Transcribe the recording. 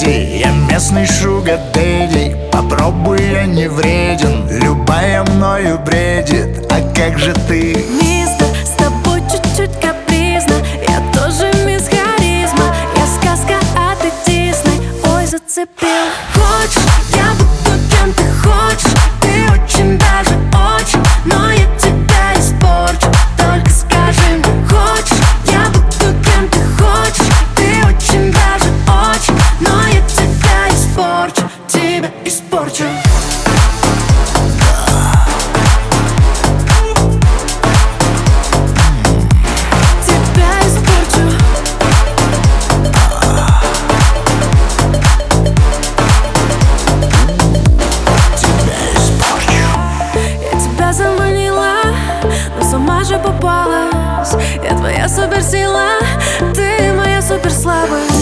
леди, я местный шугар-дэдди. Попробуй, я не вреден, любая мною бредит. А как же ты? Мистер, с тобой чуть-чуть капризно. Я тоже мисс харизма. Я сказка, а ты Дисней. Ой, зацепил. Хочешь, я буду кем ты хочешь. Ты очень даже очень, но я тебя испорчу. Только скажи мне, хочешь, я буду кем ты хочешь. Ты очень даже очень, но я тебя испорчу. Тебя испорчу. Сама же попалась. Я твоя суперсила, ты моя суперслабость.